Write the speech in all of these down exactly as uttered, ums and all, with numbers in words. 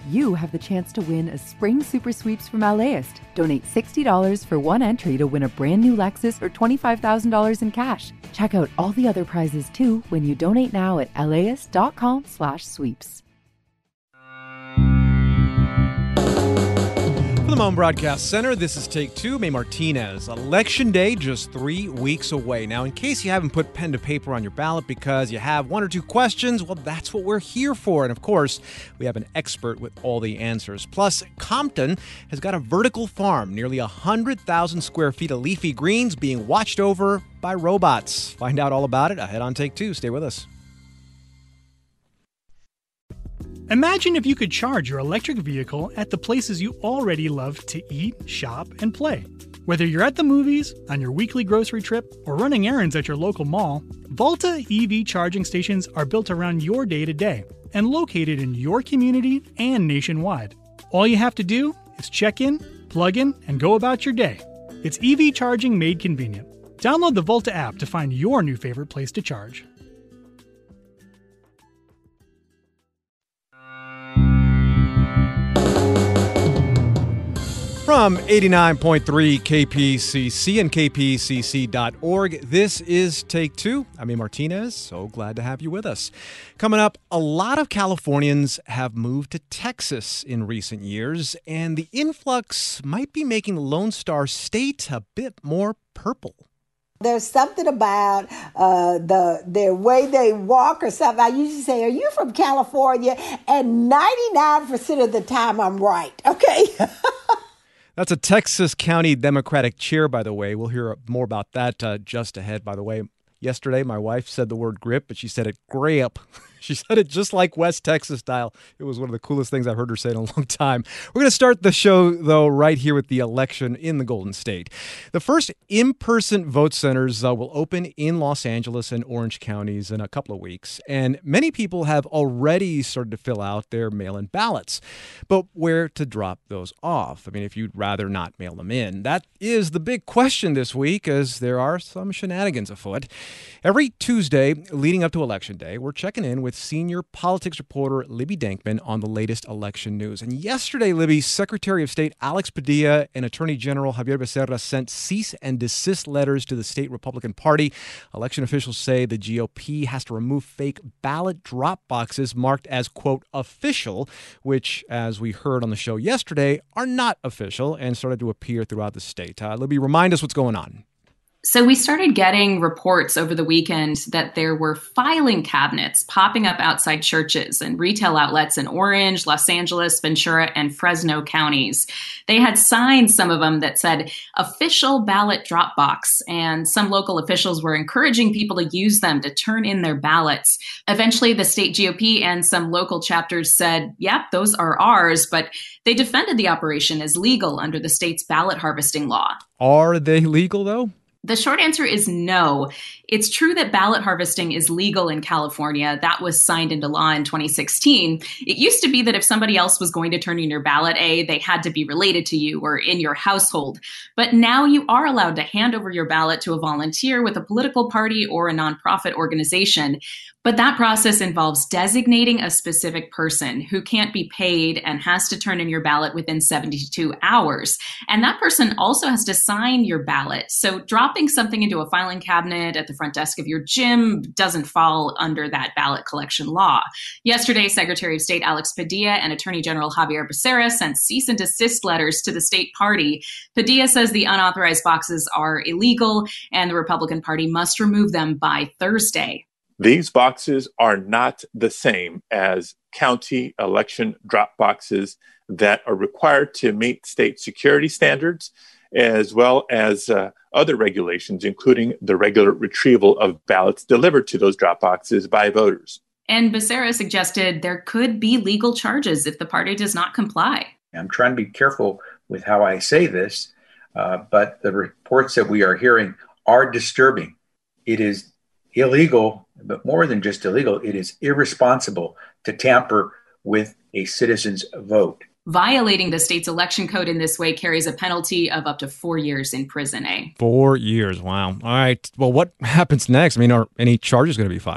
you have the chance to win a spring super sweeps from LAist. Donate sixty dollars for one entry to win a brand new Lexus or twenty-five thousand dollars in cash. Check out all the other prizes too when you donate now at laist.com slash sweeps. From the Moan Broadcast Center, this is Take Two. May Martinez. Election Day just three weeks away. Now, in case you haven't put pen to paper on your ballot because you have one or two questions, well, that's what we're here for. And of course, we have an expert with all the answers. Plus, Compton has got a vertical farm, nearly one hundred thousand square feet of leafy greens being watched over by robots. Find out all about it ahead on Take Two. Stay with us. Imagine if you could charge your electric vehicle at the places you already love to eat, shop, and play. Whether you're at the movies, on your weekly grocery trip, or running errands at your local mall, Volta E V charging stations are built around your day-to-day and located in your community and nationwide. All you have to do is check in, plug in, and go about your day. It's E V charging made convenient. Download the Volta app to find your new favorite place to charge. From eighty-nine point three K P C C and K P C C dot org, this is Take Two. I'm A. Martinez. So glad to have you with us. Coming up, a lot of Californians have moved to Texas in recent years, and the influx might be making the Lone Star State a bit more purple. There's something about uh, the their way they walk or something. I usually say, are you from California? And ninety-nine percent of the time, I'm right. Okay. That's a Texas County Democratic chair, by the way. We'll hear more about that uh, just ahead, by the way. Yesterday, my wife said the word grip, but she said it grip. She said it just like West Texas style. It was one of the coolest things I've heard her say in a long time. We're going to start the show, though, right here with the election in the Golden State. The first in-person vote centers uh, will open in Los Angeles and Orange counties in a couple of weeks, and many people have already started to fill out their mail-in ballots. But where to drop those off? I mean, if you'd rather not mail them in, that is the big question this week, as there are some shenanigans afoot. Every Tuesday leading up to Election Day, we're checking in with senior politics reporter Libby Denkman on the latest election news. And yesterday, Libby, Secretary of State Alex Padilla and Attorney General Xavier Becerra sent cease and desist letters to the state Republican Party. Election officials say the G O P has to remove fake ballot drop boxes marked as, quote, official, which, as we heard on the show yesterday, are not official and started to appear throughout the state. Uh, Libby, remind us what's going on. So we started getting reports over the weekend that there were filing cabinets popping up outside churches and retail outlets in Orange, Los Angeles, Ventura, and Fresno counties. They had signs, some of them, that said official ballot drop box, and some local officials were encouraging people to use them to turn in their ballots. Eventually, the state G O P and some local chapters said, yep, those are ours, but they defended the operation as legal under the state's ballot harvesting law. Are they legal, though? The short answer is no. It's true that ballot harvesting is legal in California. That was signed into law in twenty sixteen. It used to be that if somebody else was going to turn in your ballot, A, they had to be related to you or in your household. But now you are allowed to hand over your ballot to a volunteer with a political party or a nonprofit organization. But that process involves designating a specific person who can't be paid and has to turn in your ballot within seventy-two hours. And that person also has to sign your ballot. So dropping something into a filing cabinet at the front desk of your gym doesn't fall under that ballot collection law. Yesterday, Secretary of State Alex Padilla and Attorney General Xavier Becerra sent cease and desist letters to the state party. Padilla says the unauthorized boxes are illegal and the Republican Party must remove them by Thursday. These boxes are not the same as county election drop boxes that are required to meet state security standards, as well as uh, other regulations, including the regular retrieval of ballots delivered to those drop boxes by voters. And Becerra suggested there could be legal charges if the party does not comply. I'm trying to be careful with how I say this, uh, but the reports that we are hearing are disturbing. It is illegal, but more than just illegal, it is irresponsible to tamper with a citizen's vote. Violating the state's election code in this way carries a penalty of up to four years in prison, eh? Four years. Wow. All right. Well, what happens next? I mean, are any charges going to be filed?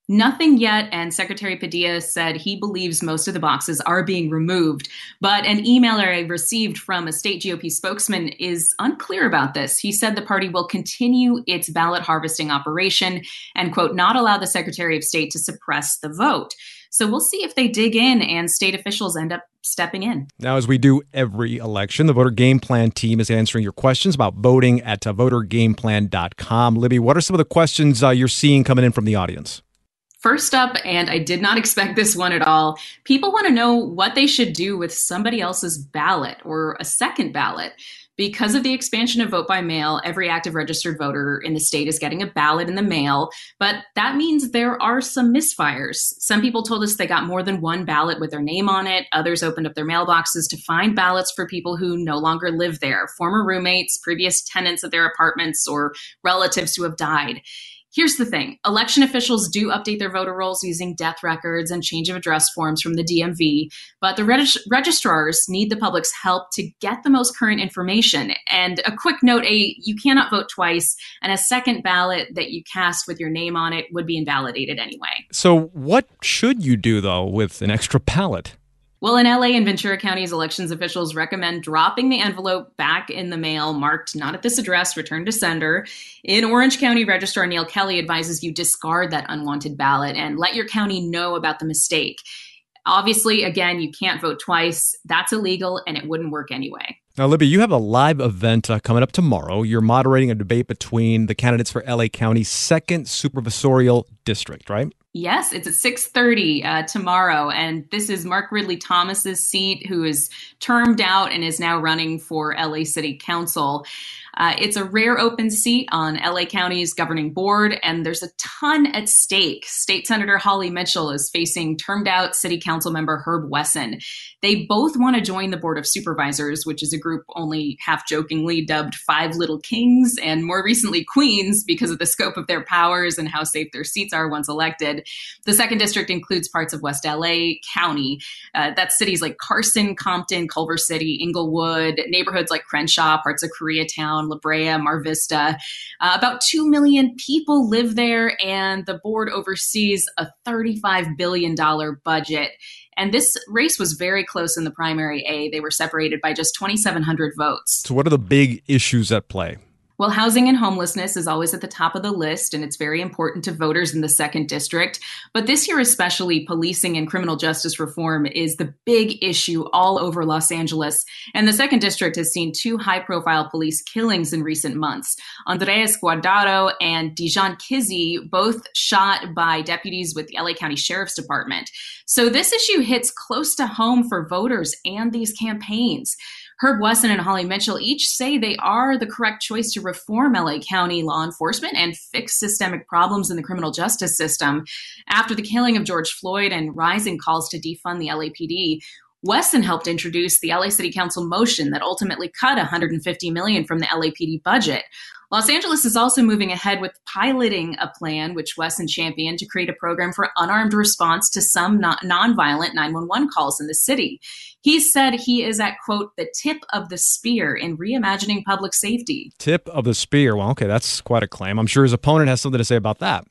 Nothing yet, and Secretary Padilla said he believes most of the boxes are being removed. But an email I received from a state G O P spokesman is unclear about this. He said the party will continue its ballot harvesting operation and, quote, not allow the Secretary of State to suppress the vote. So we'll see if they dig in and state officials end up stepping in. Now, as we do every election, the Voter Game Plan team is answering your questions about voting at uh, voter game plan dot com. Libby, what are some of the questions uh, you're seeing coming in from the audience? First up, and I did not expect this one at all, people want to know what they should do with somebody else's ballot or a second ballot. Because of the expansion of vote by mail, every active registered voter in the state is getting a ballot in the mail, but that means there are some misfires. Some people told us they got more than one ballot with their name on it. Others opened up their mailboxes to find ballots for people who no longer live there, former roommates, previous tenants of their apartments, or relatives who have died. Here's the thing. Election officials do update their voter rolls using death records and change of address forms from the D M V, but the regist- registrars need the public's help to get the most current information. And a quick note, a you cannot vote twice, and a second ballot that you cast with your name on it would be invalidated anyway. So what should you do, though, with an extra ballot? Well, in L A and Ventura County's elections officials recommend dropping the envelope back in the mail marked not at this address, return to sender. In Orange County, Registrar Neil Kelly advises you discard that unwanted ballot and let your county know about the mistake. Obviously, again, you can't vote twice. That's illegal, and it wouldn't work anyway. Now, Libby, you have a live event uh, coming up tomorrow. You're moderating a debate between the candidates for L A County's second supervisorial district, right? Yes, it's at six thirty uh, tomorrow, and this is Mark Ridley Thomas's seat, who is termed out and is now running for L A City Council. Uh, it's a rare open seat on L A County's governing board, and there's a ton at stake. State Senator Holly Mitchell is facing termed out City Council member Herb Wesson. They both want to join the Board of Supervisors, which is a group only half-jokingly dubbed Five Little Kings, and more recently Queens, because of the scope of their powers and how safe their seats are once elected. The second district includes parts of West L A County. Uh, that's cities like Carson, Compton, Culver City, Inglewood, neighborhoods like Crenshaw, parts of Koreatown, La Brea, Mar Vista. Uh, about two million people live there, and the board oversees a thirty-five billion dollars budget. And this race was very close in the primary A. They were separated by just twenty-seven hundred votes. So what are the big issues at play? Well, housing and homelessness is always at the top of the list, and it's very important to voters in the second district. But this year especially, policing and criminal justice reform is the big issue all over Los Angeles. And the second district has seen two high-profile police killings in recent months. Andres Guardado and Dijon Kizzy, both shot by deputies with the L A County Sheriff's Department. So this issue hits close to home for voters and these campaigns. Herb Wesson and Holly Mitchell each say they are the correct choice to reform L A County law enforcement and fix systemic problems in the criminal justice system. After the killing of George Floyd and rising calls to defund the L A P D, Wesson helped introduce the L A City Council motion that ultimately cut one hundred fifty million dollars from the L A P D budget. Los Angeles is also moving ahead with piloting a plan, which Wesson championed, to create a program for unarmed response to some non- nonviolent nine one one calls in the city. He said he is at, quote, the tip of the spear in reimagining public safety. Tip of the spear. Well, okay, that's quite a claim. I'm sure his opponent has something to say about that.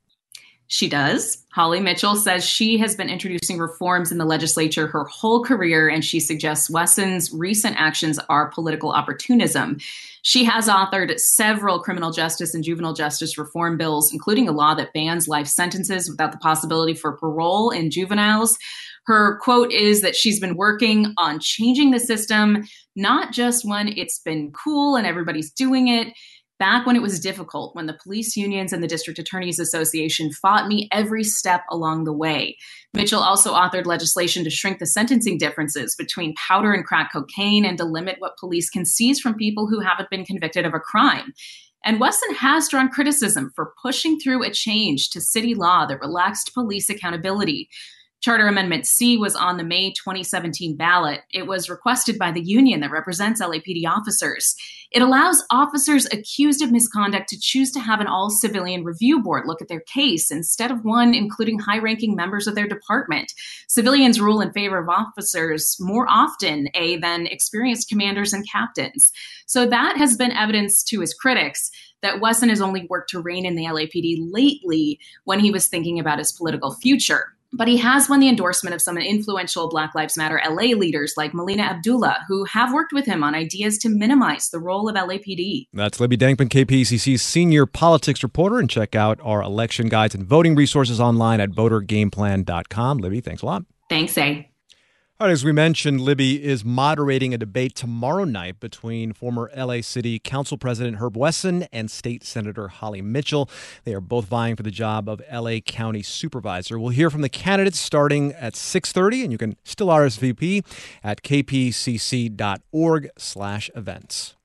She does. Holly Mitchell says she has been introducing reforms in the legislature her whole career, and she suggests Wesson's recent actions are political opportunism. She has authored several criminal justice and juvenile justice reform bills, including a law that bans life sentences without the possibility for parole in juveniles. Her quote is that she's been working on changing the system, not just when it's been cool and everybody's doing it. Back when it was difficult, when the police unions and the District Attorneys Association fought me every step along the way. Mitchell also authored legislation to shrink the sentencing differences between powder and crack cocaine and to limit what police can seize from people who haven't been convicted of a crime. And Wesson has drawn criticism for pushing through a change to city law that relaxed police accountability. Charter Amendment C was on the May twenty seventeen ballot. It was requested by the union that represents L A P D officers. It allows officers accused of misconduct to choose to have an all-civilian review board look at their case instead of one including high-ranking members of their department. Civilians rule in favor of officers more often, A, than experienced commanders and captains. So that has been evidence to his critics that Wesson has only worked to rein in the L A P D lately when he was thinking about his political future. But he has won the endorsement of some influential Black Lives Matter L A leaders like Melina Abdullah, who have worked with him on ideas to minimize the role of L A P D. That's Libby Dankman, K P C C's senior politics reporter. And check out our election guides and voting resources online at voter game plan dot com. Libby, thanks a lot. Thanks, A. All right, as we mentioned, Libby is moderating a debate tomorrow night between former L A City Council President Herb Wesson and State Senator Holly Mitchell. They are both vying for the job of L A County Supervisor. We'll hear from the candidates starting at six thirty, and you can still R S V P at kpcc.org slash events.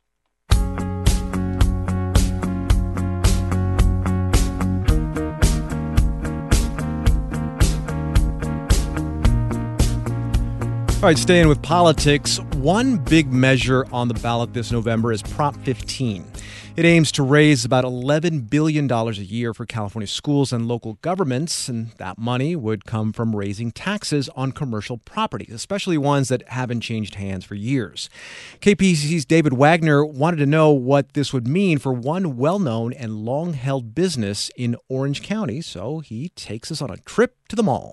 All right, staying with politics, one big measure on the ballot this November is Prop fifteen. It aims to raise about eleven billion dollars a year for California schools and local governments, and that money would come from raising taxes on commercial properties, especially ones that haven't changed hands for years. K P C C's David Wagner wanted to know what this would mean for one well-known and long-held business in Orange County, so he takes us on a trip to the mall.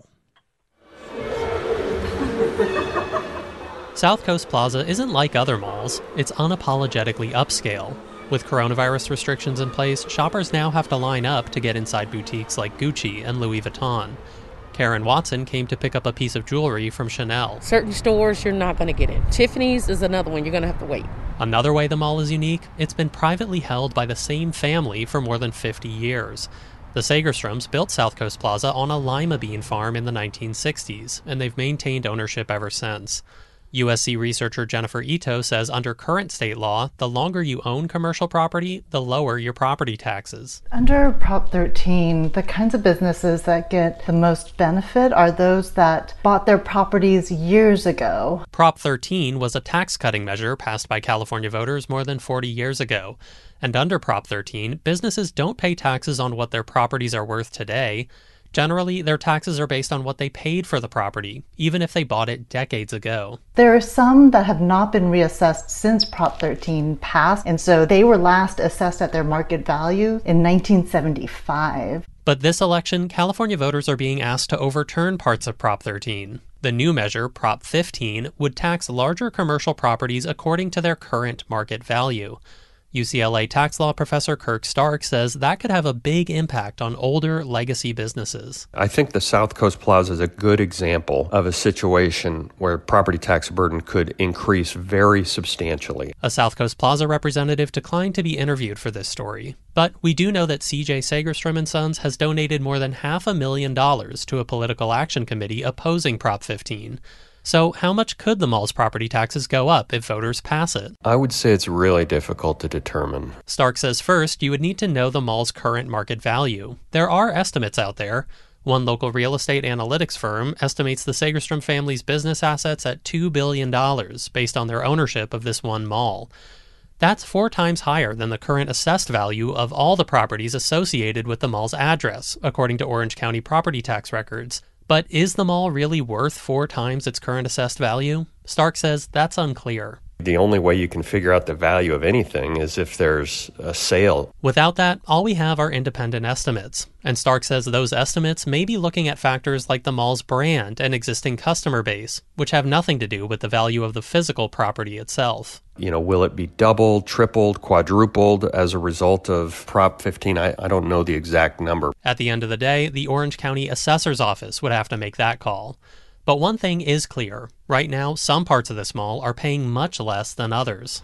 South Coast Plaza isn't like other malls. It's unapologetically upscale. With coronavirus restrictions in place, shoppers now have to line up to get inside boutiques like Gucci and Louis Vuitton. Karen Watson came to pick up a piece of jewelry from Chanel. Certain stores you're not going to get in. Tiffany's is another one. You're going to have to wait. Another way the mall is unique, it's been privately held by the same family for more than fifty years. The Sagerstroms built South Coast Plaza on a lima bean farm in the nineteen sixties, and they've maintained ownership ever since. U S C researcher Jennifer Ito says under current state law, the longer you own commercial property, the lower your property taxes. Under Prop thirteen, the kinds of businesses that get the most benefit are those that bought their properties years ago. Prop thirteen was a tax-cutting measure passed by California voters more than forty years ago. And under Prop thirteen, businesses don't pay taxes on what their properties are worth today. Generally, their taxes are based on what they paid for the property, even if they bought it decades ago. There are some that have not been reassessed since Prop thirteen passed, and so they were last assessed at their market value in nineteen seventy-five. But this election, California voters are being asked to overturn parts of Prop thirteen. The new measure, Prop fifteen, would tax larger commercial properties according to their current market value. U C L A tax law professor Kirk Stark says that could have a big impact on older legacy businesses. I think the South Coast Plaza is a good example of a situation where property tax burden could increase very substantially. A South Coast Plaza representative declined to be interviewed for this story. But we do know that C J Sagerstrom and Sons has donated more than half a million dollars to a political action committee opposing Prop fifteen. So how much could the mall's property taxes go up if voters pass it? I would say it's really difficult to determine. Stark says first, you would need to know the mall's current market value. There are estimates out there. One local real estate analytics firm estimates the Sagerstrom family's business assets at two billion dollars based on their ownership of this one mall. That's four times higher than the current assessed value of all the properties associated with the mall's address, according to Orange County property tax records. But is the mall really worth four times its current assessed value? Stark says that's unclear. The only way you can figure out the value of anything is if there's a sale. Without that, all we have are independent estimates. And Stark says those estimates may be looking at factors like the mall's brand and existing customer base, which have nothing to do with the value of the physical property itself. You know, will it be doubled, tripled, quadrupled as a result of Prop fifteen? I, I don't know the exact number. At the end of the day, the Orange County Assessor's Office would have to make that call. But one thing is clear. Right now, some parts of this mall are paying much less than others.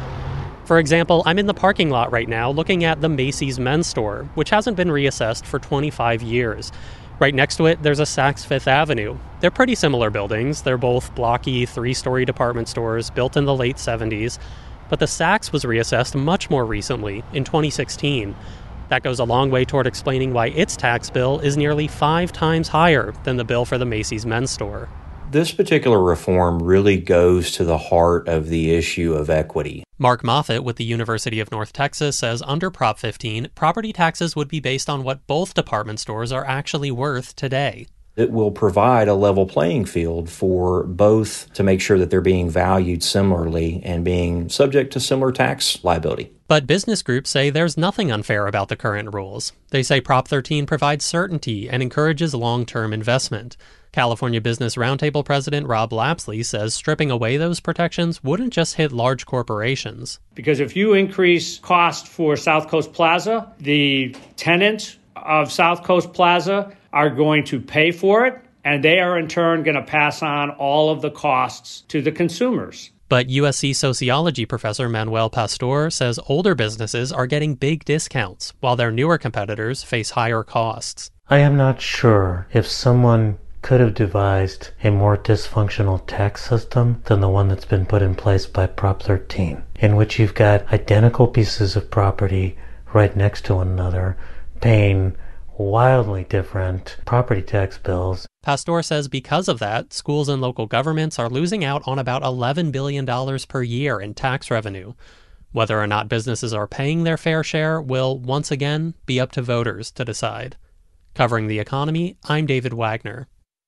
For example, I'm in the parking lot right now looking at the Macy's men's store, which hasn't been reassessed for twenty-five years. Right next to it, there's a Saks Fifth Avenue. They're pretty similar buildings. They're both blocky, three-story department stores built in the late seventies. But the Saks was reassessed much more recently, in twenty sixteen. That goes a long way toward explaining why its tax bill is nearly five times higher than the bill for the Macy's men's store. This particular reform really goes to the heart of the issue of equity. Mark Moffitt with the University of North Texas says under Prop fifteen, property taxes would be based on what both department stores are actually worth today. It will provide a level playing field for both to make sure that they're being valued similarly and being subject to similar tax liability. But business groups say there's nothing unfair about the current rules. They say Prop thirteen provides certainty and encourages long-term investment. California Business Roundtable President Rob Lapsley says stripping away those protections wouldn't just hit large corporations. Because if you increase cost for South Coast Plaza, the tenants of South Coast Plaza are going to pay for it, and they are in turn going to pass on all of the costs to the consumers. But U S C sociology professor Manuel Pastor says older businesses are getting big discounts, while their newer competitors face higher costs. I am not sure if someone could have devised a more dysfunctional tax system than the one that's been put in place by Prop thirteen, in which you've got identical pieces of property right next to one another, paying wildly different property tax bills. Pastor says because of that, schools and local governments are losing out on about eleven billion dollars per year in tax revenue. Whether or not businesses are paying their fair share will, once again, be up to voters to decide. Covering the economy, I'm David Wagner.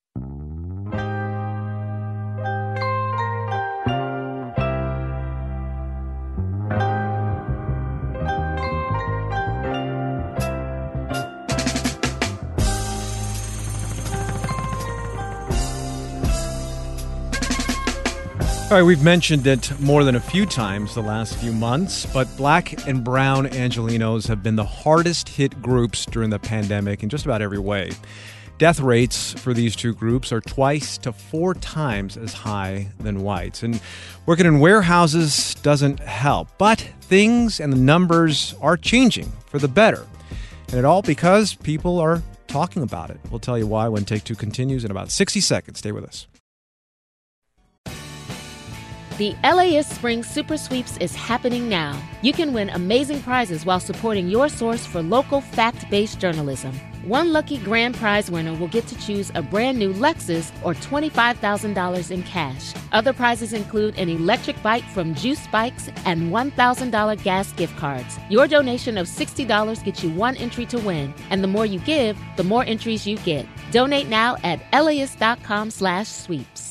All right, we've mentioned it more than a few times the last few months, but Black and brown Angelenos have been the hardest hit groups during the pandemic in just about every way. Death rates for these two groups are twice to four times as high than whites. And working in warehouses doesn't help. But things and the numbers are changing for the better. And it all because people are talking about it. We'll tell you why when Take Two continues in about sixty seconds. Stay with us. The L A ist Spring Super Sweeps is happening now. You can win amazing prizes while supporting your source for local fact-based journalism. One lucky grand prize winner will get to choose a brand new Lexus or twenty-five thousand dollars in cash. Other prizes include an electric bike from Juice Bikes and one thousand dollars gas gift cards. Your donation of sixty dollars gets you one entry to win, and the more you give, the more entries you get. Donate now at laist.com slash sweeps.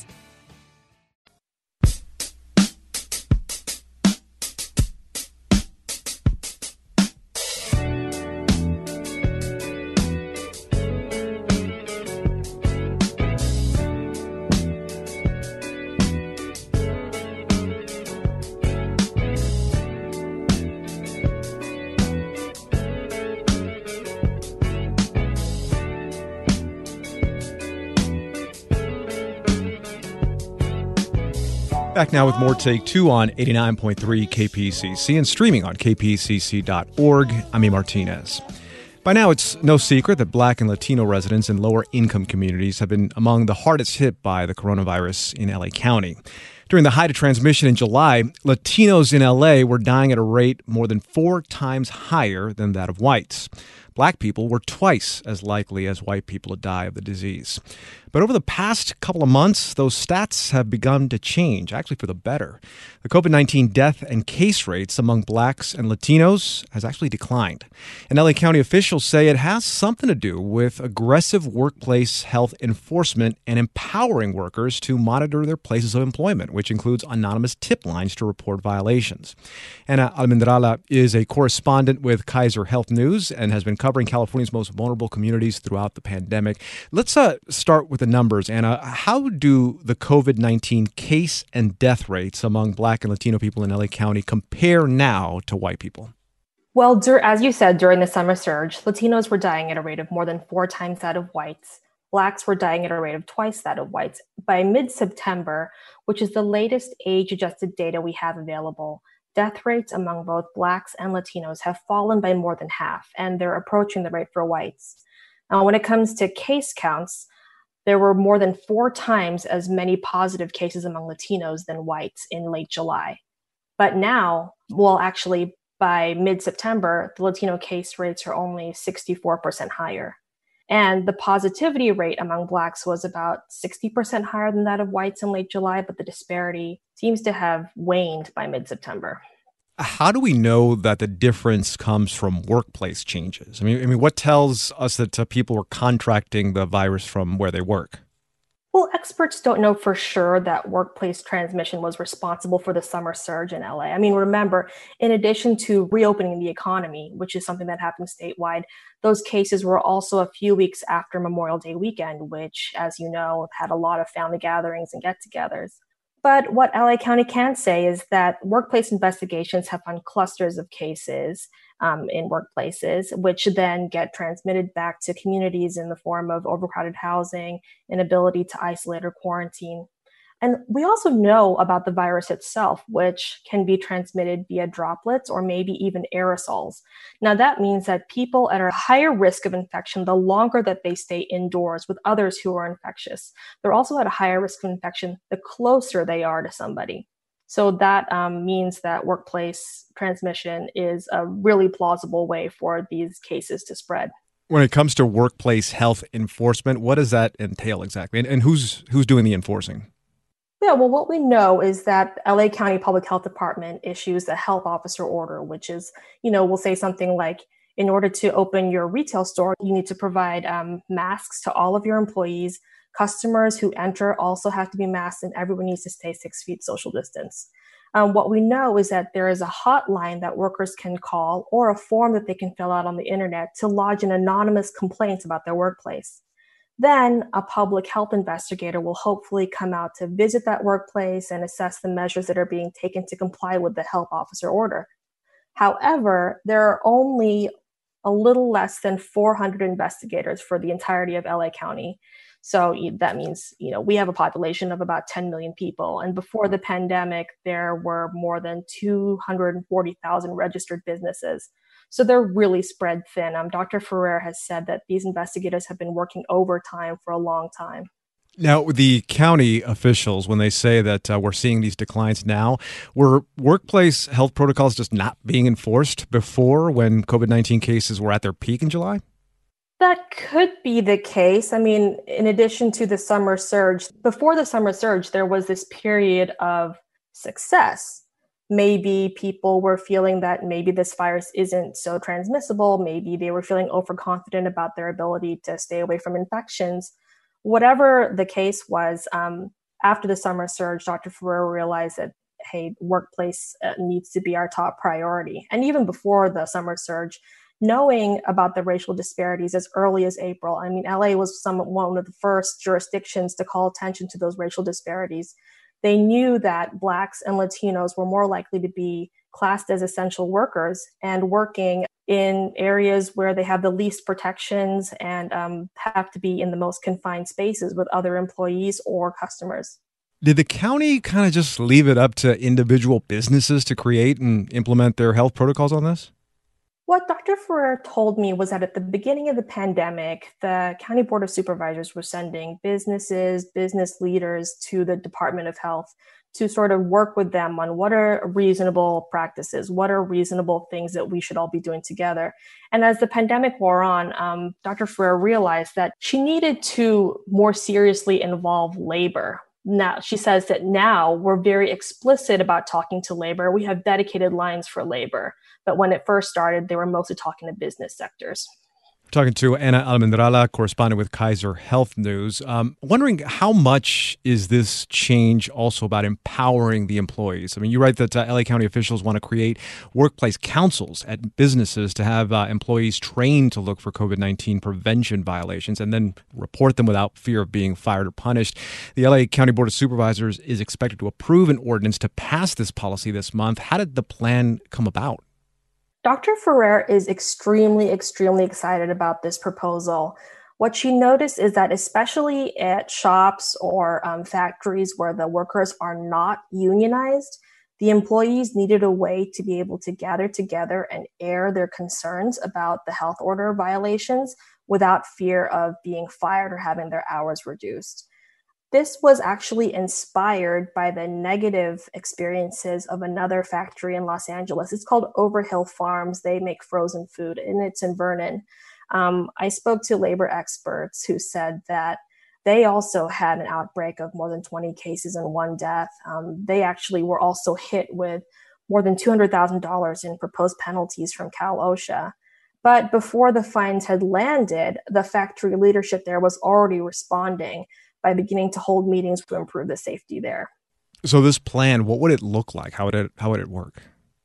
Back now with more Take Two on eighty-nine point three K P C C and streaming on k p c c dot org. I'm E. Martinez. By now, it's no secret that Black and Latino residents in lower-income communities have been among the hardest hit by the coronavirus in L A County. During the height of transmission in July, Latinos in L A were dying at a rate more than four times higher than that of whites. Black people were twice as likely as white people to die of the disease. But over the past couple of months, those stats have begun to change, actually for the better. The COVID nineteen death and case rates among blacks and Latinos has actually declined. And L A County officials say it has something to do with aggressive workplace health enforcement and empowering workers to monitor their places of employment, which includes anonymous tip lines to report violations. Ana Almendrala is a correspondent with Kaiser Health News and has been covering California's most vulnerable communities throughout the pandemic. Let's uh, start with the numbers, Anna. How do the COVID nineteen case and death rates among Black and Latino people in L A County compare now to white people? Well, dur- as you said, during the summer surge, Latinos were dying at a rate of more than four times that of whites. Blacks were dying at a rate of twice that of whites. By mid-September, which is the latest age-adjusted data we have available, death rates among both Blacks and Latinos have fallen by more than half, and they're approaching the rate for whites. Now, when it comes to case counts, there were more than four times as many positive cases among Latinos than whites in late July. But now, well, actually, by mid-September, the Latino case rates are only sixty-four percent higher. And the positivity rate among Blacks was about sixty percent higher than that of whites in late July, but the disparity seems to have waned by mid-September. How do we know that the difference comes from workplace changes? I mean, I mean, what tells us that uh, people were contracting the virus from where they work? Well, experts don't know for sure that workplace transmission was responsible for the summer surge in L A. I mean, remember, in addition to reopening the economy, which is something that happened statewide, those cases were also a few weeks after Memorial Day weekend, which, as you know, had a lot of family gatherings and get-togethers. But what L A County can say is that workplace investigations have found clusters of cases um, in workplaces, which then get transmitted back to communities in the form of overcrowded housing, inability to isolate or quarantine. And we also know about the virus itself, which can be transmitted via droplets or maybe even aerosols. Now, that means that people at a higher risk of infection the longer that they stay indoors with others who are infectious. They're also at a higher risk of infection the closer they are to somebody. So that um, means that workplace transmission is a really plausible way for these cases to spread. When it comes to workplace health enforcement, what does that entail exactly? And, and who's who's doing the enforcing? Yeah, well, what we know is that L A County Public Health Department issues a health officer order, which is, you know, we'll say something like, in order to open your retail store, you need to provide um, masks to all of your employees. Customers who enter also have to be masked, and everyone needs to stay six feet social distance. Um, what we know is that there is a hotline that workers can call or a form that they can fill out on the internet to lodge an anonymous complaint about their workplace. Then a public health investigator will hopefully come out to visit that workplace and assess the measures that are being taken to comply with the health officer order. However, there are only a little less than four hundred investigators for the entirety of L A County. So that means, you know, we have a population of about ten million people. And before the pandemic, there were more than two hundred forty thousand registered businesses. So they're really spread thin. Um, Doctor Ferrer has said that these investigators have been working overtime for a long time. Now, the county officials, when they say that uh, we're seeing these declines now, were workplace health protocols just not being enforced before when COVID nineteen cases were at their peak in July? That could be the case. I mean, in addition to the summer surge, before the summer surge, there was this period of success. Maybe people were feeling that maybe this virus isn't so transmissible. Maybe they were feeling overconfident about their ability to stay away from infections. Whatever the case was, um, after the summer surge, Doctor Ferrer realized that, hey, workplace uh, needs to be our top priority. And even before the summer surge, knowing about the racial disparities as early as April, I mean, L A was some, one of the first jurisdictions to call attention to those racial disparities. They knew that Blacks and Latinos were more likely to be classed as essential workers and working in areas where they have the least protections and um, have to be in the most confined spaces with other employees or customers. Did the county kind of just leave it up to individual businesses to create and implement their health protocols on this? What Doctor Ferrer told me was that at the beginning of the pandemic, the County Board of Supervisors were sending businesses, business leaders to the Department of Health to sort of work with them on what are reasonable practices, what are reasonable things that we should all be doing together. And as the pandemic wore on, um, Doctor Ferrer realized that she needed to more seriously involve labor. Now, she says that now we're very explicit about talking to labor. We have dedicated lines for labor. But when it first started, they were mostly talking to business sectors. Talking to Ana Almendrala, correspondent with Kaiser Health News. Um, wondering how much is this change also about empowering the employees? I mean, you write that uh, L A County officials want to create workplace councils at businesses to have uh, employees trained to look for COVID nineteen prevention violations and then report them without fear of being fired or punished. The L A County Board of Supervisors is expected to approve an ordinance to pass this policy this month. How did the plan come about? Doctor Ferrer is extremely, extremely excited about this proposal. What she noticed is that especially at shops or um, factories where the workers are not unionized, the employees needed a way to be able to gather together and air their concerns about the health order violations without fear of being fired or having their hours reduced. This was actually inspired by the negative experiences of another factory in Los Angeles. It's called Overhill Farms. They make frozen food, and it's in Vernon. Um, I spoke to labor experts who said that they also had an outbreak of more than twenty cases and one death. Um, they actually were also hit with more than two hundred thousand dollars in proposed penalties from Cal OSHA. But before the fines had landed, the factory leadership there was already responding by beginning to hold meetings to improve the safety there. So this plan, what would it look like? How would it how would it work?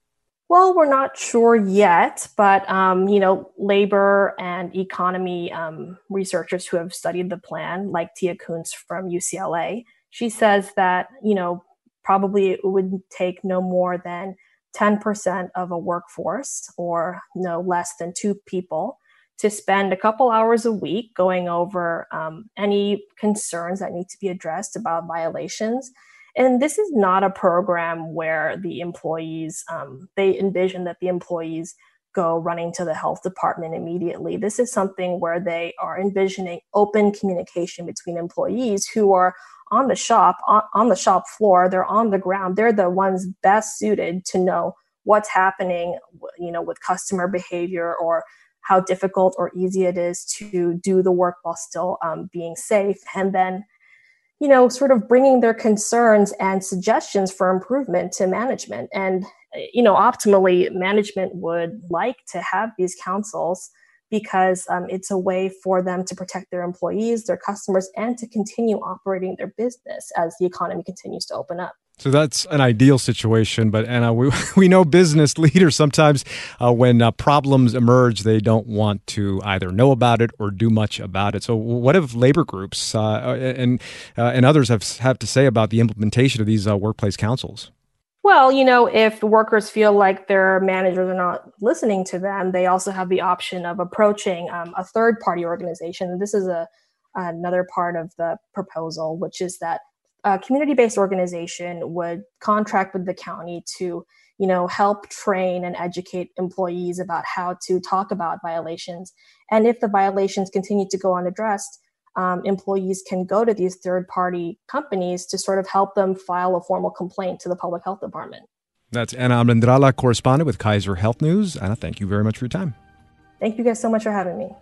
Well, we're not sure yet, but um, you know, labor and economy um, researchers who have studied the plan, like Tia Kuntz from U C L A, she says that, you know, probably it would take no more than ten percent of a workforce, or no less than two people, to spend a couple hours a week going over um, any concerns that need to be addressed about violations. And this is not a program where the employees, um, they envision that the employees go running to the health department immediately. This is something where they are envisioning open communication between employees who are on the shop, on, on the shop floor, they're on the ground. They're the ones best suited to know what's happening, you know, with customer behavior, or how difficult or easy it is to do the work while still um, being safe. And then, you know, sort of bringing their concerns and suggestions for improvement to management. And, you know, optimally, management would like to have these councils because um, it's a way for them to protect their employees, their customers, and to continue operating their business as the economy continues to open up. So that's an ideal situation, but Anna, we we know business leaders sometimes uh, when uh, problems emerge, they don't want to either know about it or do much about it. So what have labor groups uh, and uh, and others have have to say about the implementation of these uh, workplace councils? Well, you know, if workers feel like their managers are not listening to them, they also have the option of approaching um, a third-party organization. This is a another part of the proposal, which is that a community-based organization would contract with the county to, you know, help train and educate employees about how to talk about violations. And if the violations continue to go unaddressed, um, employees can go to these third-party companies to sort of help them file a formal complaint to the public health department. That's Anna Almendrala, correspondent with Kaiser Health News. Anna, thank you very much for your time. Thank you guys so much for having me.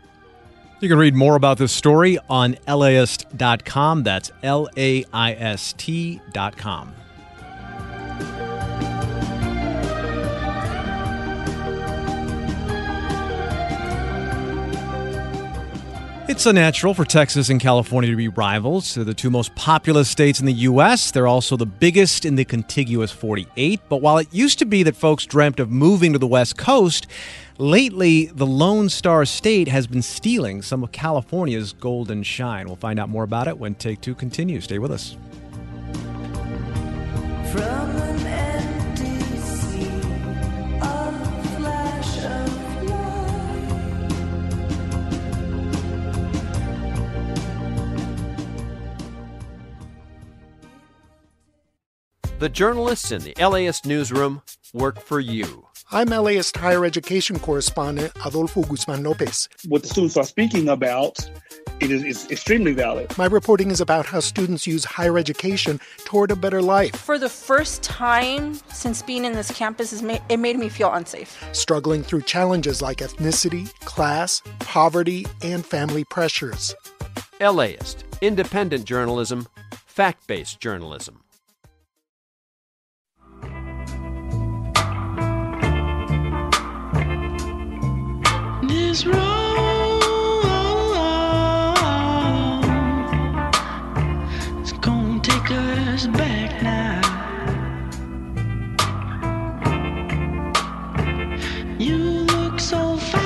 You can read more about this story on L A ist dot com. That's L A I S T dot com. It's unnatural for Texas and California to be rivals. They're the two most populous states in the U S. They're also the biggest in the contiguous forty-eight. But while it used to be that folks dreamt of moving to the West Coast, lately the Lone Star State has been stealing some of California's golden shine. We'll find out more about it when Take Two continues. Stay with us. From an empty sea, a flash of light. The journalists in the LAist newsroom work for you. I'm LAist higher education correspondent Adolfo Guzman Lopez. What the students are speaking about, it is it's extremely valid. My reporting is about how students use higher education toward a better life. For the first time since being in this campus, it made me feel unsafe. Struggling through challenges like ethnicity, class, poverty, and family pressures. LAist, independent journalism, fact-based journalism. This road, it's gonna take us back now. You look so fine.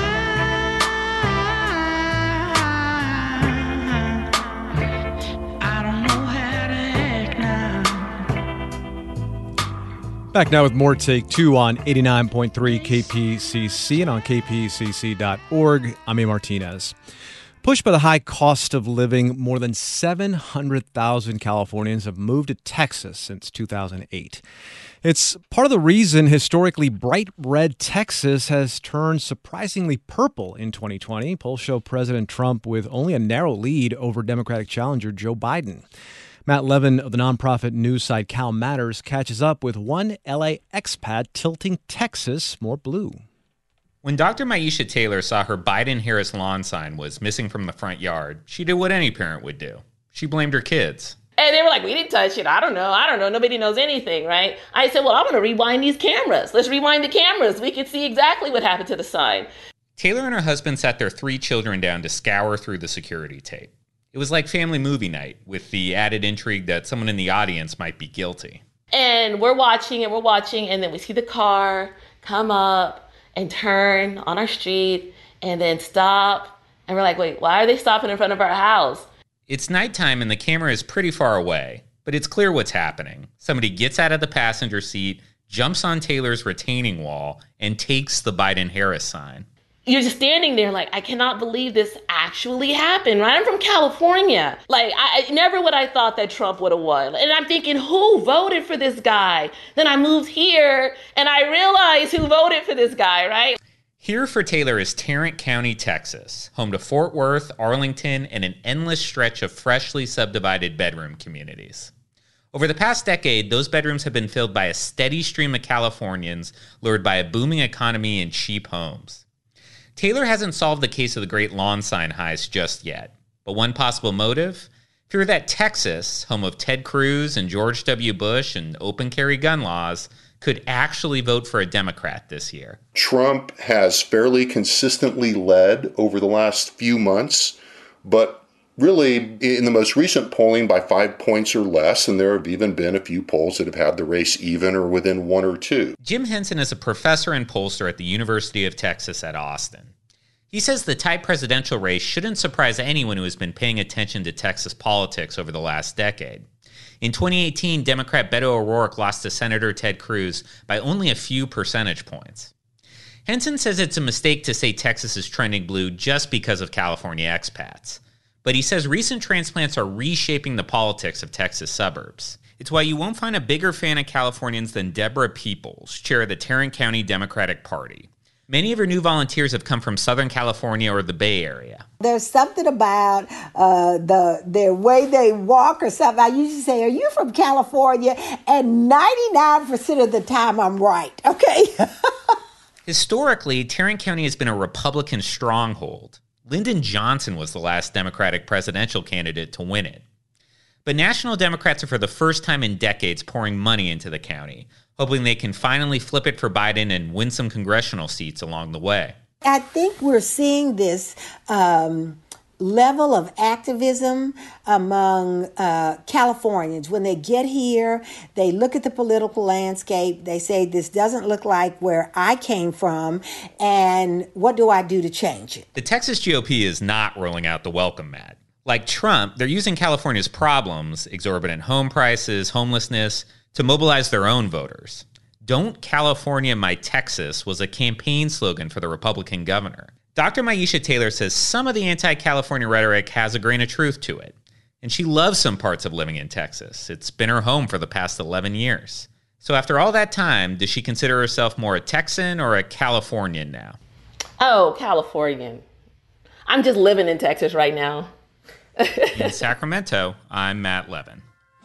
I don't know how to act now. Back now with more Take Two on eighty-nine point three K P C C and on K P C C dot org. I'm A. Martinez. Pushed by the high cost of living, more than seven hundred thousand Californians have moved to Texas since two thousand eight. It's part of the reason historically bright red Texas has turned surprisingly purple in twenty twenty. Polls show President Trump with only a narrow lead over Democratic challenger Joe Biden. Matt Levin of the nonprofit news site Cal Matters catches up with one L A expat tilting Texas more blue. When Doctor Maisha Taylor saw her Biden-Harris lawn sign was missing from the front yard, she did what any parent would do. She blamed her kids. And they were like, we didn't touch it. I don't know. I don't know. Nobody knows anything, right? I said, well, I'm going to rewind these cameras. Let's rewind the cameras. We can see exactly what happened to the sign. Taylor and her husband sat their three children down to scour through the security tape. It was like family movie night with the added intrigue that someone in the audience might be guilty. And we're watching and we're watching, and then we see the car come up and turn on our street and then stop. And we're like, wait, why are they stopping in front of our house? It's nighttime and the camera is pretty far away, but it's clear what's happening. Somebody gets out of the passenger seat, jumps on Taylor's retaining wall, and takes the Biden-Harris sign. You're just standing there like, I cannot believe this actually happened, right? I'm from California. Like, I, I never would I thought that Trump would have won. And I'm thinking, who voted for this guy? Then I moved here and I realized who voted for this guy, right? Here for Taylor is Tarrant County, Texas, home to Fort Worth, Arlington, and an endless stretch of freshly subdivided bedroom communities. Over the past decade, those bedrooms have been filled by a steady stream of Californians lured by a booming economy and cheap homes. Taylor hasn't solved the case of the great lawn sign heist just yet, but one possible motive? Fear that Texas, home of Ted Cruz and George W. Bush and open carry gun laws, could actually vote for a Democrat this year. Trump has fairly consistently led over the last few months, but really in the most recent polling by five points or less, and there have even been a few polls that have had the race even or within one or two. Jim Henson is a professor and pollster at the University of Texas at Austin. He says the tight presidential race shouldn't surprise anyone who has been paying attention to Texas politics over the last decade. In twenty eighteen, Democrat Beto O'Rourke lost to Senator Ted Cruz by only a few percentage points. Henson says it's a mistake to say Texas is trending blue just because of California expats. But he says recent transplants are reshaping the politics of Texas suburbs. It's why you won't find a bigger fan of Californians than Deborah Peoples, chair of the Tarrant County Democratic Party. Many of her new volunteers have come from Southern California or the Bay Area. There's something about uh, the their way they walk or something. I usually say, are you from California? And ninety-nine percent of the time I'm right, okay? Historically, Tarrant County has been a Republican stronghold. Lyndon Johnson was the last Democratic presidential candidate to win it. But national Democrats are for the first time in decades pouring money into the county, hoping they can finally flip it for Biden and win some congressional seats along the way. I think we're seeing this um, level of activism among uh, Californians. When they get here, they look at the political landscape. They say, this doesn't look like where I came from, and what do I do to change it? The Texas G O P is not rolling out the welcome mat. Like Trump, they're using California's problems, exorbitant home prices, homelessness, to mobilize their own voters. Don't California my Texas was a campaign slogan for the Republican governor. Doctor Myisha Taylor says some of the anti-California rhetoric has a grain of truth to it. And she loves some parts of living in Texas. It's been her home for the past eleven years. So after all that time, does she consider herself more a Texan or a Californian now? Oh, Californian. I'm just living in Texas right now. In Sacramento, I'm Matt Levin.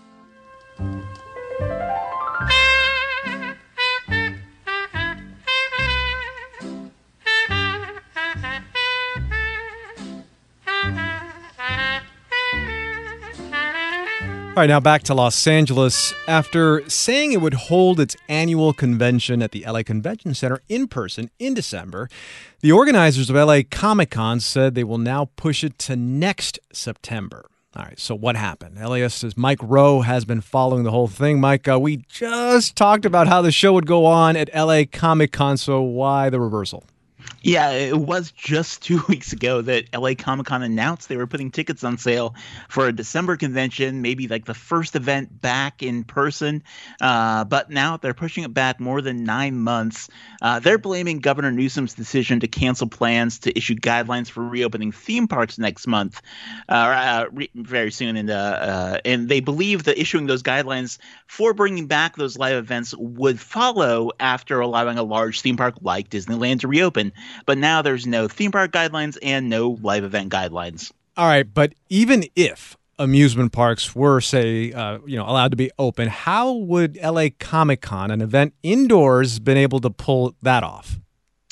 All right, now back to Los Angeles. After saying it would hold its annual convention at the L A Convention Center in person in December, the organizers of L A Comic-Con said they will now push it to next September. All right, so what happened? LAS's Mike Rowe has been following the whole thing. Mike, uh, we just talked about how the show would go on at L A Comic-Con, so why the reversal? Yeah, it was just two weeks ago that L A Comic-Con announced they were putting tickets on sale for a December convention, maybe like the first event back in person. Uh, but now they're pushing it back more than nine months. Uh, they're blaming Governor Newsom's decision to cancel plans to issue guidelines for reopening theme parks next month, uh, uh, re- very soon. And, uh, uh, and they believe that issuing those guidelines for bringing back those live events would follow after allowing a large theme park like Disneyland to reopen. But now there's no theme park guidelines and no live event guidelines. All right, but even if amusement parks were, say, uh, you know, allowed to be open, how would L A Comic-Con, an event indoors, been able to pull that off?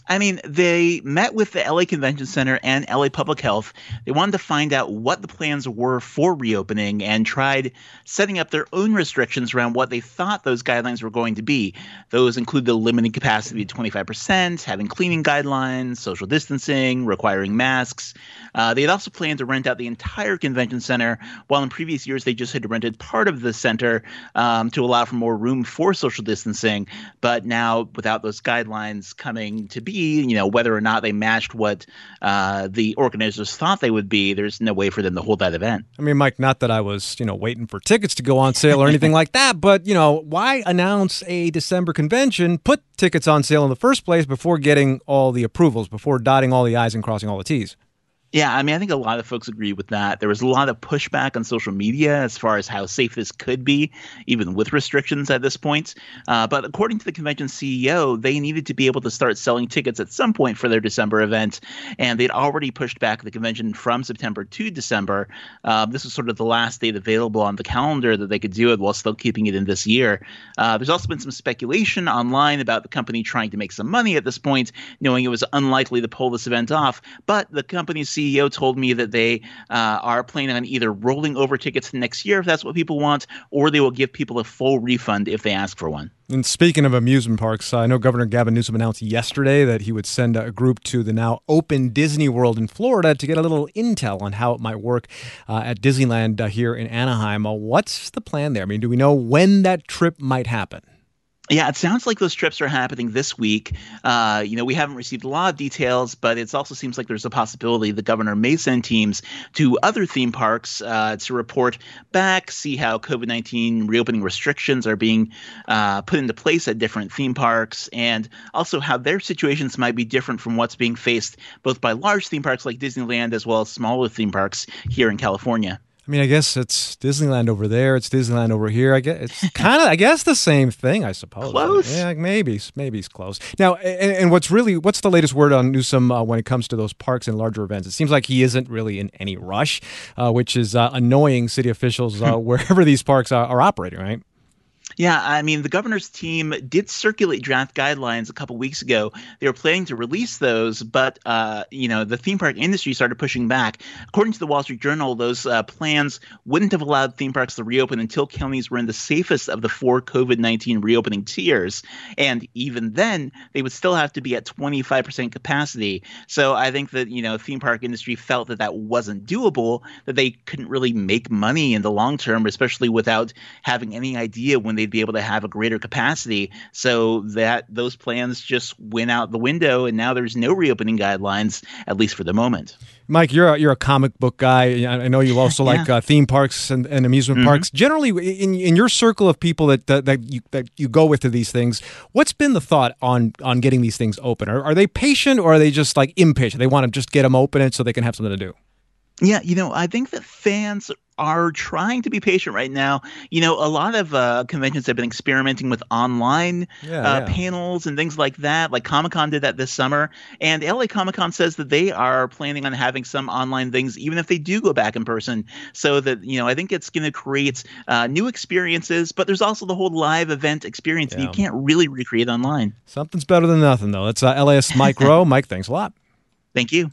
I mean, they met with the L A Convention Center and L A Public Health. They wanted to find out what the plans were for reopening and tried setting up their own restrictions around what they thought those guidelines were going to be. Those include the limiting capacity to twenty-five percent, having cleaning guidelines, social distancing, requiring masks. Uh, they had also planned to rent out the entire convention center, while in previous years they just had rented part of the center um, to allow for more room for social distancing. But now, without those guidelines coming to be, you know, whether or not they matched what uh, the organizers thought they would be, there's no way for them to hold that event. I mean, Mike, not that I was, you know, waiting for tickets to go on sale or anything like that, but, you know, why announce a December convention, put tickets on sale in the first place before getting all the approvals, before dotting all the I's and crossing all the T's? Yeah, I mean, I think a lot of folks agree with that. There was a lot of pushback on social media as far as how safe this could be, even with restrictions at this point. Uh, but according to the convention C E O, they needed to be able to start selling tickets at some point for their December event. And they'd already pushed back the convention from September to December. Uh, this was sort of the last date available on the calendar that they could do it while still keeping it in this year. Uh, there's also been some speculation online about the company trying to make some money at this point, knowing it was unlikely to pull this event off. But the company's C E O told me that they uh, are planning on either rolling over tickets next year if that's what people want, or they will give people a full refund if they ask for one. And speaking of amusement parks, I know Governor Gavin Newsom announced yesterday that he would send a group to the now open Disney World in Florida to get a little intel on how it might work uh, at Disneyland uh, here in Anaheim. Uh, what's the plan there? I mean, do we know when that trip might happen? Yeah, it sounds like those trips are happening this week. Uh, you know, we haven't received a lot of details, but it also seems like there's a possibility the governor may send teams to other theme parks uh, to report back, see how COVID nineteen reopening restrictions are being uh, put into place at different theme parks, and also how their situations might be different from what's being faced both by large theme parks like Disneyland as well as smaller theme parks here in California. I mean, I guess it's Disneyland over there. It's Disneyland over here. I guess it's kind of, I guess, the same thing. I suppose. Close. Yeah, maybe, maybe it's close. Now, and, and what's really, what's the latest word on Newsom uh, when it comes to those parks and larger events? It seems like he isn't really in any rush, uh, which is uh, annoying city officials uh, wherever these parks are, are operating, right? Yeah, I mean, the governor's team did circulate draft guidelines a couple weeks ago. They were planning to release those, but, uh, you know, the theme park industry started pushing back. According to the Wall Street Journal, those uh, plans wouldn't have allowed theme parks to reopen until counties were in the safest of the four COVID nineteen reopening tiers. And even then, they would still have to be at twenty-five percent capacity. So I think that, you know, theme park industry felt that that wasn't doable, that they couldn't really make money in the long term, especially without having any idea when they'd be able to have a greater capacity. So that those plans just went out the window, and now there's no reopening guidelines, at least for the moment. Mike, you're a, you're a comic book guy. I know you also yeah. like uh, theme parks and, and amusement mm-hmm. parks. Generally, in in your circle of people that that, that, you, that you go with to these things, what's been the thought on on getting these things open? Are, are they patient, or are they just like impatient? They want to just get them open so they can have something to do. Yeah, you know, I think that fans are trying to be patient right now. You know, a lot of uh, conventions have been experimenting with online yeah, uh, yeah. panels and things like that. Like Comic-Con did that this summer. And L A Comic-Con says that they are planning on having some online things, even if they do go back in person. So that, you know, I think it's going to create uh, new experiences. But there's also the whole live event experience yeah. that you can't really recreate online. Something's better than nothing, though. That's uh, L A S Mike Rowe. Mike, thanks a lot. Thank you.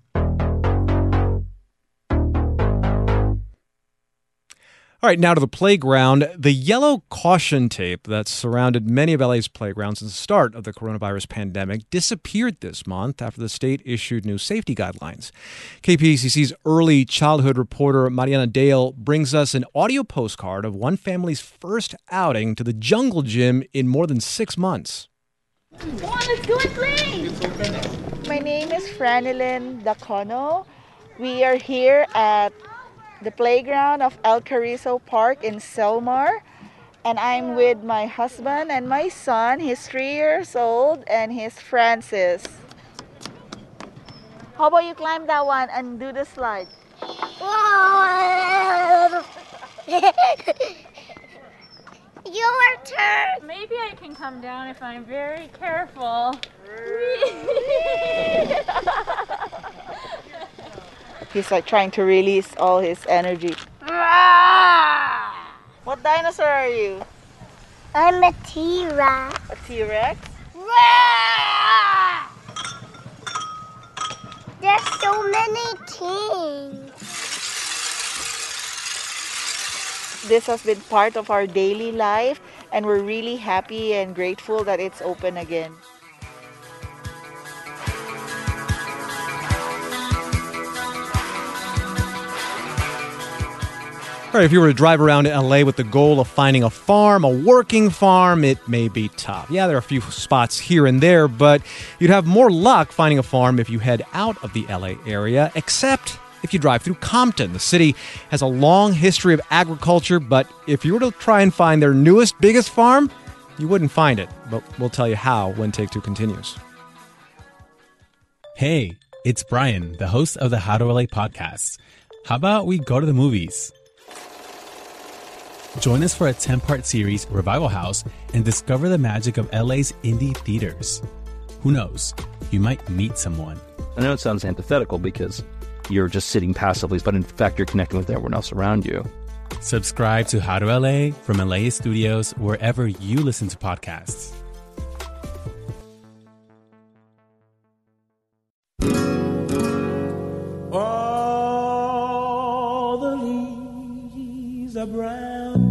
All right, now to the playground. The yellow caution tape that surrounded many of L A's playgrounds since the start of the coronavirus pandemic disappeared this month after the state issued new safety guidelines. K P A C C's early childhood reporter Mariana Dale brings us an audio postcard of one family's first outing to the jungle gym in more than six months. Come on, let's go and play. My name is Franelyn Dacono. We are here at the playground of El Carrizo Park in Selmar, and I'm with my husband and my son. He's three years old, and he's Francis. How about you climb that one and do the slide? Your turn. Maybe I can come down if I'm very careful. He's like trying to release all his energy. What dinosaur are you? I'm a T-Rex. A T-Rex? There's so many things. This has been part of our daily life, and we're really happy and grateful that it's open again. All right, if you were to drive around L A with the goal of finding a farm, a working farm, it may be tough. Yeah, there are a few spots here and there, but you'd have more luck finding a farm if you head out of the L A area, except if you drive through Compton. The city has a long history of agriculture, but if you were to try and find their newest, biggest farm, you wouldn't find it. But we'll tell you how when Take Two continues. Hey, it's Brian, the host of the How to L A podcast. How about we go to the movies? Join us for a ten-part series, Revival House, and discover the magic of L A's indie theaters. Who knows? You might meet someone. I know it sounds antithetical because you're just sitting passively, but in fact, you're connecting with everyone else around you. Subscribe to How to L A from L A Studios wherever you listen to podcasts. All the leaves are brown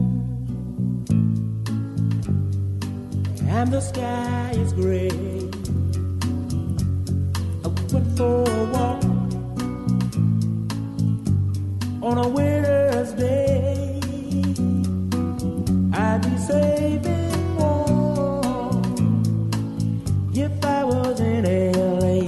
and the sky is gray. I went for a walk on a winter's day. I'd be safe and warm if I was in L A.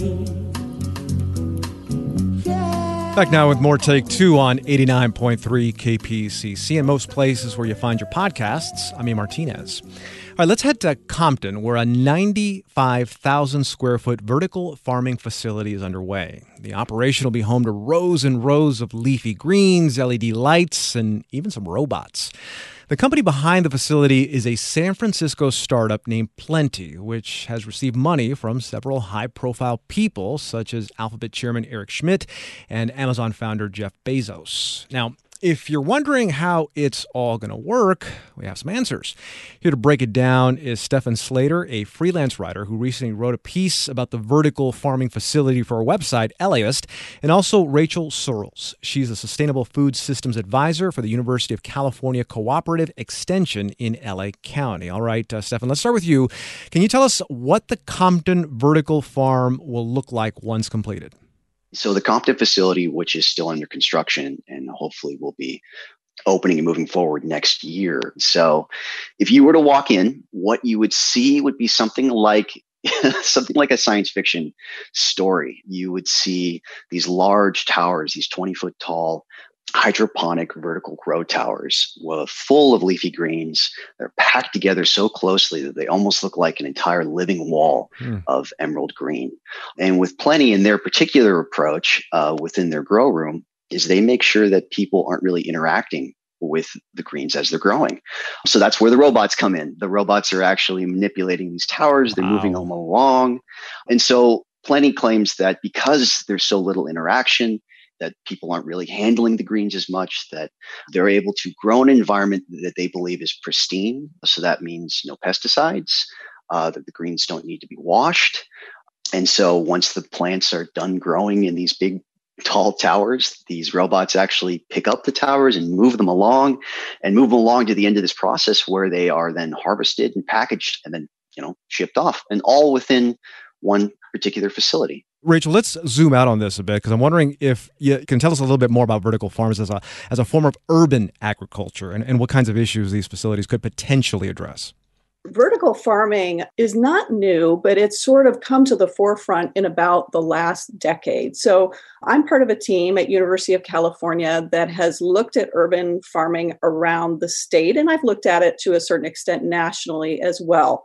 Yeah. Back now with more Take Two on eighty-nine point three K P C C and most places where you find your podcasts. I'm Ian Martinez. All right, let's head to Compton, where a ninety-five thousand square foot vertical farming facility is underway. The operation will be home to rows and rows of leafy greens, L E D lights, and even some robots. The company behind the facility is a San Francisco startup named Plenty, which has received money from several high-profile people, such as Alphabet chairman Eric Schmidt and Amazon founder Jeff Bezos. Now, if you're wondering how it's all going to work, we have some answers. Here to break it down is Stefan Slater, a freelance writer who recently wrote a piece about the vertical farming facility for our website, LAist, and also Rachel Searles. She's a sustainable food systems advisor for the University of California Cooperative Extension in L A County. All right, uh, Stefan, let's start with you. Can you tell us what the Compton vertical farm will look like once completed? So the Compton facility, which is still under construction and hopefully will be opening and moving forward next year. So if you were to walk in, what you would see would be something like something like a science fiction story. You would see these large towers, these twenty foot tall hydroponic vertical grow towers were full of leafy greens. They're packed together so closely that they almost look like an entire living wall mm. of emerald green. And with Plenty, in their particular approach uh, within their grow room, is they make sure that people aren't really interacting with the greens as they're growing. So that's where the robots come in. The robots are actually manipulating these towers. They're wow. moving them along. And so Plenty claims that because there's so little interaction, that people aren't really handling the greens as much, that they're able to grow an environment that they believe is pristine. So that means no pesticides, uh, that the greens don't need to be washed. And so once the plants are done growing in these big, tall towers, these robots actually pick up the towers and move them along and move them along to the end of this process where they are then harvested and packaged and then, you know, shipped off, and all within one particular facility. Rachel, let's zoom out on this a bit, because I'm wondering if you can tell us a little bit more about vertical farms as a as a form of urban agriculture and, and what kinds of issues these facilities could potentially address. Vertical farming is not new, but it's sort of come to the forefront in about the last decade. So I'm part of a team at University of California that has looked at urban farming around the state, and I've looked at it to a certain extent nationally as well.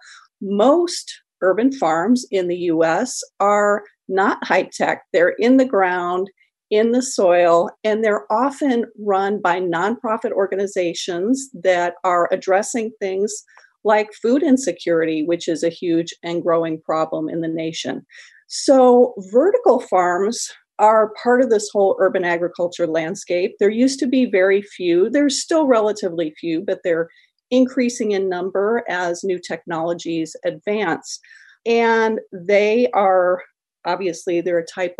Most urban farms in the U S are not high-tech. They're in the ground, in the soil, and they're often run by nonprofit organizations that are addressing things like food insecurity, which is a huge and growing problem in the nation. So vertical farms are part of this whole urban agriculture landscape. There used to be very few. There's still relatively few, but they're increasing in number as new technologies advance. And they are Obviously, they're a type of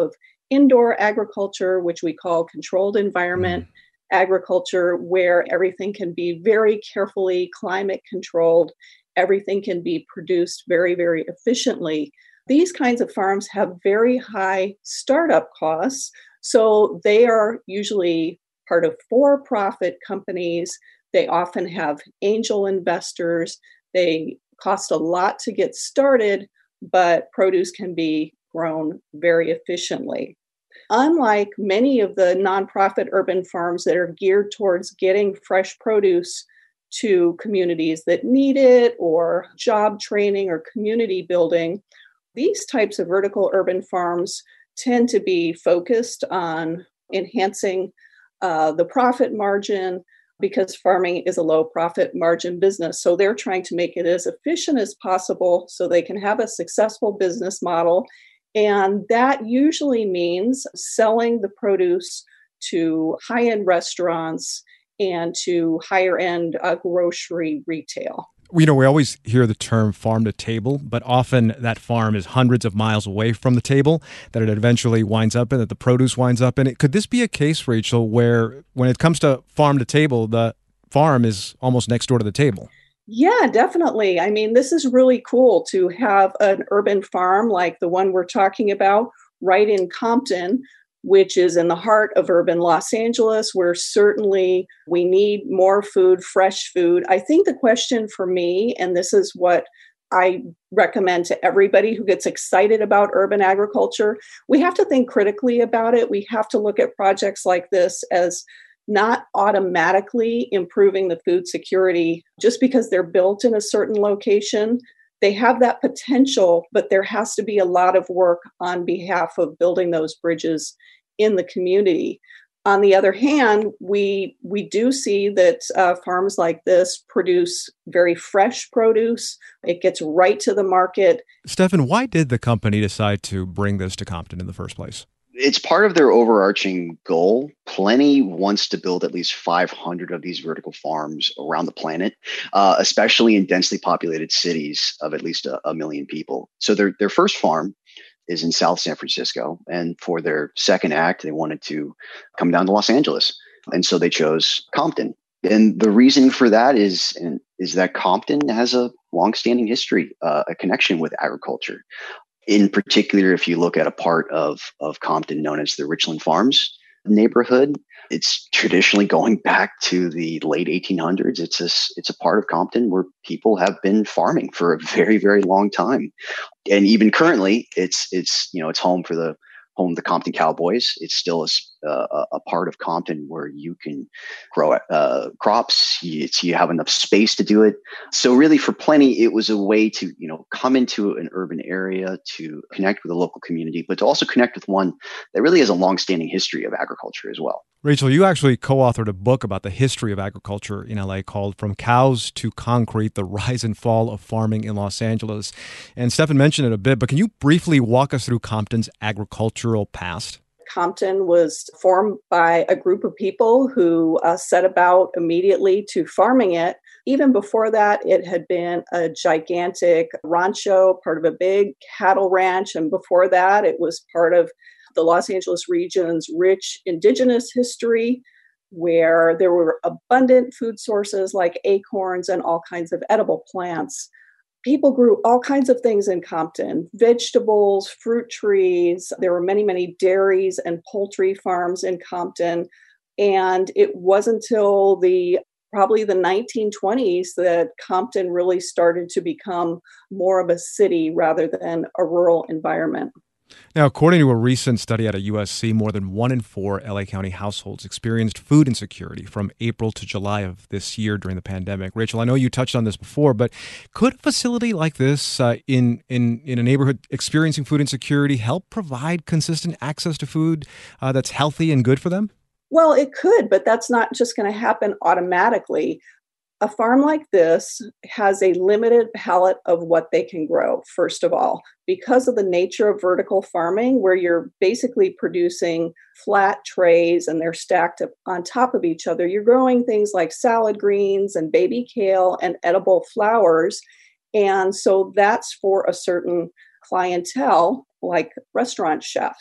indoor agriculture, which we call controlled environment mm. agriculture, where everything can be very carefully climate controlled. Everything can be produced very, very efficiently. These kinds of farms have very high startup costs. So they are usually part of for-profit companies. They often have angel investors. They cost a lot to get started, but produce can be grown very efficiently. Unlike many of the nonprofit urban farms that are geared towards getting fresh produce to communities that need it, or job training or community building, these types of vertical urban farms tend to be focused on enhancing uh, the profit margin, because farming is a low profit margin business. So they're trying to make it as efficient as possible so they can have a successful business model. And that usually means selling the produce to high-end restaurants and to higher-end uh, grocery retail. You know, we always hear the term farm to table, but often that farm is hundreds of miles away from the table that it eventually winds up in, that the produce winds up in. Could this be a case, Rachel, where when it comes to farm to table, the farm is almost next door to the table? Yeah, definitely. I mean, this is really cool to have an urban farm like the one we're talking about right in Compton, which is in the heart of urban Los Angeles, where certainly we need more food, fresh food. I think the question for me, and this is what I recommend to everybody who gets excited about urban agriculture, we have to think critically about it. We have to look at projects like this as not automatically improving the food security just because they're built in a certain location. They have that potential, but there has to be a lot of work on behalf of building those bridges in the community. On the other hand, we we do see that uh, farms like this produce very fresh produce. It gets right to the market. Stefan, why did the company decide to bring this to Compton in the first place? It's part of their overarching goal. Plenty wants to build at least five hundred of these vertical farms around the planet, uh, especially in densely populated cities of at least a, a million people. So their their first farm is in South San Francisco. And for their second act, they wanted to come down to Los Angeles. And so they chose Compton. And the reason for that is, is that Compton has a longstanding history, uh, a connection with agriculture. In particular, if you look at a part of, of Compton known as the Richland Farms neighborhood, it's traditionally going back to the late eighteen hundreds. It's a, it's a part of Compton where people have been farming for a very, very long time. And even currently, it's, it's you know, it's home for the home of the Compton Cowboys. It's still a, a, a part of Compton where you can grow uh, crops. You, it's, you have enough space to do it. So really for Plenty, it was a way to, you know, come into an urban area to connect with a local community, but to also connect with one that really has a longstanding history of agriculture as well. Rachel, you actually co-authored a book about the history of agriculture in L A called From Cows to Concrete, The Rise and Fall of Farming in Los Angeles. And Stefan mentioned it a bit, but can you briefly walk us through Compton's agricultural past? Compton was formed by a group of people who uh, set about immediately to farming it. Even before that, it had been a gigantic rancho, part of a big cattle ranch. And before that, it was part of the Los Angeles region's rich indigenous history, where there were abundant food sources like acorns and all kinds of edible plants. People grew all kinds of things in Compton, vegetables, fruit trees. There were many, many dairies and poultry farms in Compton. And it wasn't until the probably the nineteen twenties that Compton really started to become more of a city rather than a rural environment. Now, according to a recent study out of U S C, more than one in four L A County households experienced food insecurity from April to July of this year during the pandemic. Rachel, I know you touched on this before, but could a facility like this uh, in, in, in a neighborhood experiencing food insecurity help provide consistent access to food uh, that's healthy and good for them? Well, it could, but that's not just going to happen automatically. A farm like this has a limited palette of what they can grow, first of all, because of the nature of vertical farming, where you're basically producing flat trays and they're stacked up on top of each other. You're growing things like salad greens and baby kale and edible flowers. And so that's for a certain clientele, like restaurant chefs.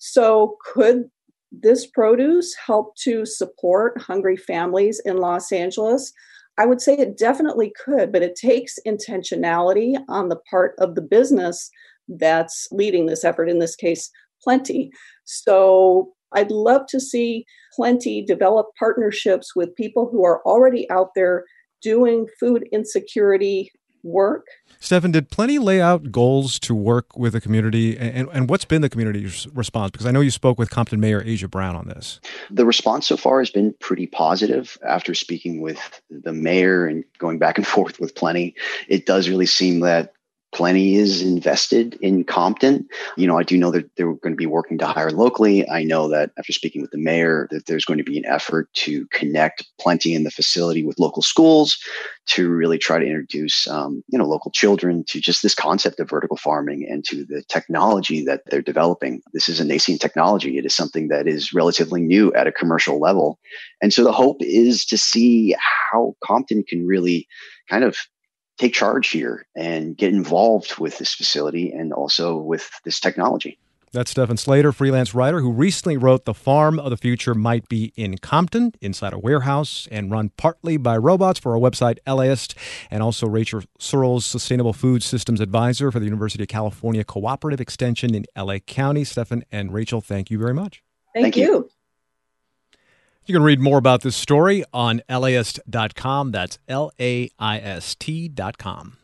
So could this produce help to support hungry families in Los Angeles? I would say it definitely could, but it takes intentionality on the part of the business that's leading this effort, in this case, Plenty. So I'd love to see Plenty develop partnerships with people who are already out there doing food insecurity work. Stephan, did Plenty lay out goals to work with the community? And, and what's been the community's response? Because I know you spoke with Compton Mayor Asia Brown on this. The response so far has been pretty positive. After speaking with the mayor and going back and forth with Plenty, it does really seem that Plenty is invested in Compton. You know, I do know that they're going to be working to hire locally. I know that after speaking with the mayor, that there's going to be an effort to connect Plenty in the facility with local schools to really try to introduce, um, you know, local children to just this concept of vertical farming and to the technology that they're developing. This is a nascent technology. It is something that is relatively new at a commercial level. And so the hope is to see how Compton can really kind of take charge here and get involved with this facility and also with this technology. That's Stephan Slater, freelance writer who recently wrote The Farm of the Future Might Be in Compton, inside a warehouse and run partly by robots for our website, LAist, and also Rachel Searles, Sustainable Food Systems Advisor for the University of California Cooperative Extension in L A County. Stephan and Rachel, thank you very much. Thank, thank you. you. You can read more about this story on laist dot com. That's L A I S T dot com.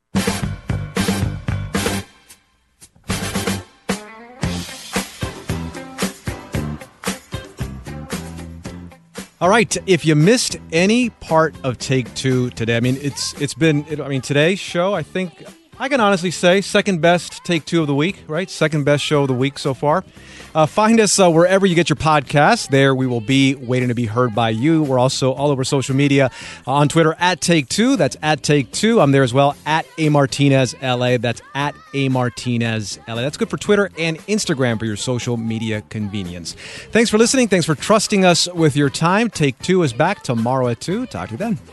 All right, if you missed any part of Take Two today, I mean, it's it's been, it, I mean, today's show, I think, I can honestly say, second best Take Two of the week, right? Second best show of the week so far. Uh, find us uh, wherever you get your podcasts. There we will be, waiting to be heard by you. We're also all over social media, uh, on Twitter, at Take Two. That's at Take Two. I'm there as well, at A Martinez L A. That's at A Martinez L A. That's good for Twitter and Instagram for your social media convenience. Thanks for listening. Thanks for trusting us with your time. Take Two is back tomorrow at two. Talk to you then.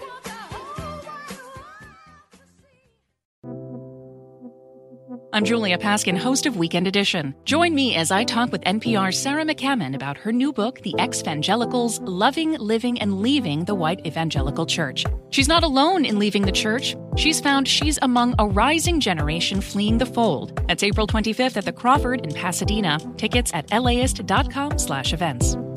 I'm Julia Paskin, host of Weekend Edition. Join me as I talk with N P R's Sarah McCammon about her new book, The Ex-Vangelicals, Loving, Living, and Leaving the White Evangelical Church. She's not alone in leaving the church. She's found she's among a rising generation fleeing the fold. That's April twenty-fifth at the Crawford in Pasadena. Tickets at laist dot com slash events.